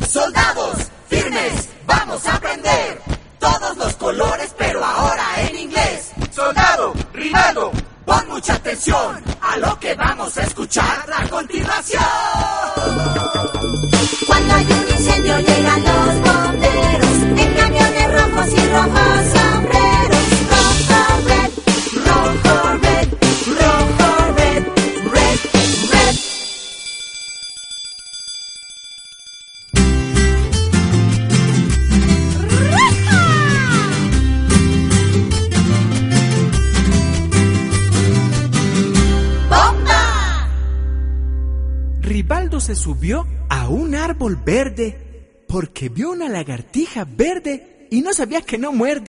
Soldados, firmes, vamos a aprender todos los colores, pero ahora en inglés. Soldado, Rinaldo, pon mucha atención a lo que vamos a escuchar a continuación. Cuando hay un incendio llegan los bomberos en camiones rojos y rojos sombreros. Rojo, red, rojo, red, rojo, red, red, red. ¡Bomba! Ribaldo se subió a un árbol verde porque vio una lagartija verde y no sabía que no muerde.